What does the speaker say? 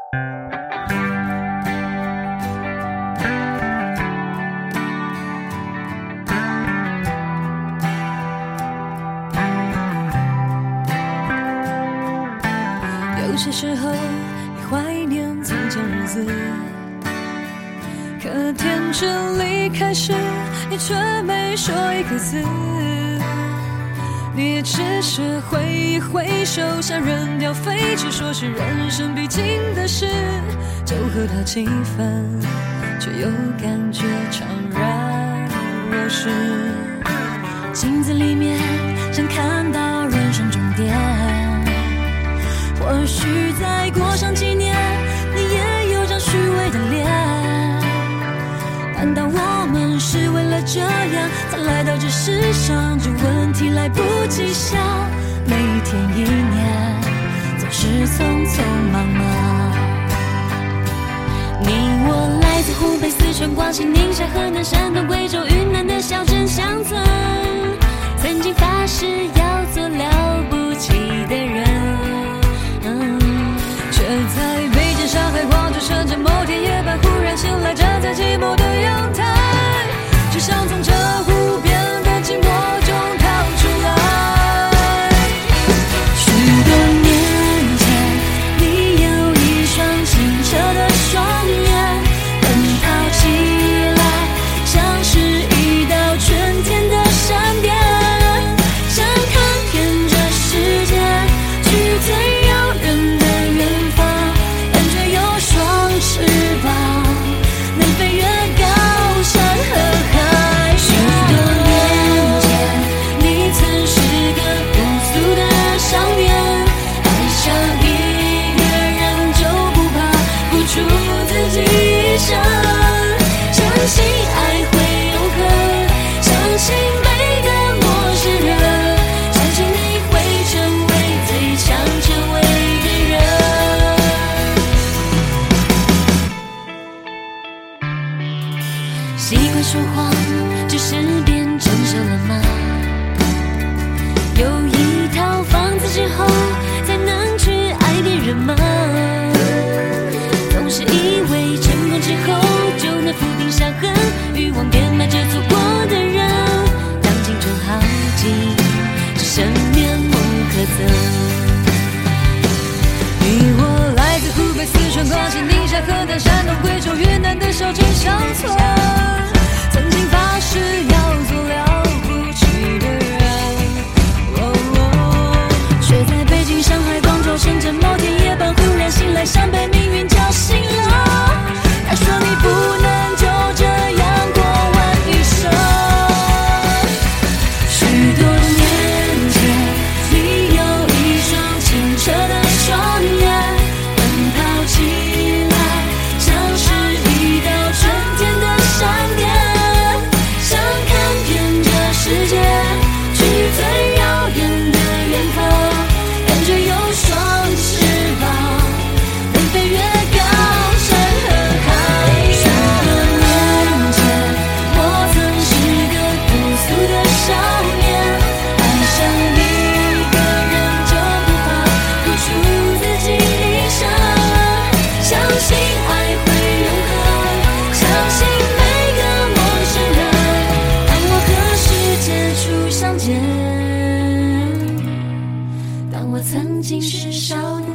有些时候你怀念从前日子，可天真离开时，你却没说一个字。你也只是挥一挥手，想扔掉废纸，说是人生必经的事，就和他气氛，却又感觉怅然若失。镜子里面想看到人生终点，或许再过上几年，你也有张虚伪的脸。难道我们是为了这样才来到这世上？这问题来不及想，每一天一年总是匆匆忙忙。你我来自湖北、四川、广西、宁夏、河南、山东、贵州、云南的小镇乡村，曾经发誓要做了不起的人，却在北京、上海、广州、深圳某天夜半忽然醒来，站在寂寞的阳台，只想从这无边的寂寞中逃出来。许多年前，你有一双清澈的双眼，奔跑起来像是一道春天的闪电，想看遍这世界，去最遥远的远方，感觉有双翅膀，能飞越高山和海洋。许多年前，你曾是个朴素的少年，爱上一个人就不怕付出自己一生，相信爱会永恒，相信每个陌生人，相信你会成为最强成为的人。习惯说谎，只是变成熟了吗？有一套房子之后，才能去爱别人吗？总是以为成功之后就能抚平伤痕，欲望变卖着错过的人，当青春耗尽，只剩面目可憎。你我来自湖北、四川、广西、宁夏、河南、山东、贵州、云南的小镇乡村，曾经发誓要做了不起的人，却在北京、上海、广州、深圳某天夜半忽然醒来，像被命运叫醒了。他说你不能就这样过完一生。许多年前，你有一双清澈的双眼，奔跑起来像是一道春天的闪电，想看遍这世界，去最遥远的远方，感觉有双翅膀，能飞越高山和海。许多年前，我曾是个朴素的少年，爱上一个人就不怕付出自己一生，相信爱会永恒，相信每个陌生人，当我和世界初相见，当我曾经是少年。